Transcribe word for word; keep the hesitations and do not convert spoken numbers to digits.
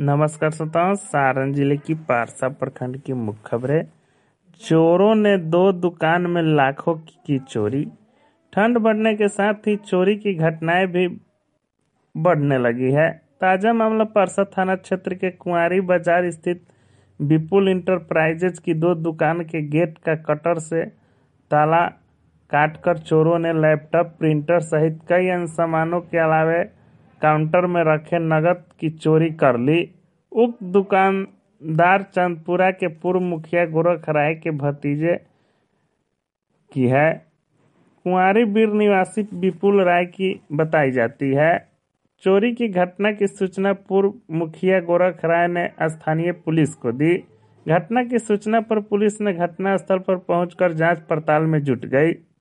नमस्कार श्रोताओं, सारण जिले की पारसा प्रखंड की मुख्य खबरें। चोरों ने दो दुकान में लाखों की की चोरी। ठंड बढ़ने के साथ ही चोरी की घटनाएं भी बढ़ने लगी है। ताजा मामला पारसा थाना क्षेत्र के कुंवारी बाजार स्थित विपुल इंटरप्राइजेज की दो दुकान के गेट का कटर से ताला काटकर चोरों ने लैपटॉप, प्रिंटर सहित कई अन्य सामानों के अलावे काउंटर में रखे नकद की चोरी कर ली। उक्त दुकानदार चंदपुरा के पूर्व मुखिया गोरख राय के भतीजे की है। कुंवारी बीर निवासी विपुल राय की बताई जाती है। चोरी की घटना की सूचना पूर्व मुखिया गोरख राय ने स्थानीय पुलिस को दी। घटना की सूचना पर पुलिस ने घटनास्थल पर पहुंचकर जांच पड़ताल में जुट गई।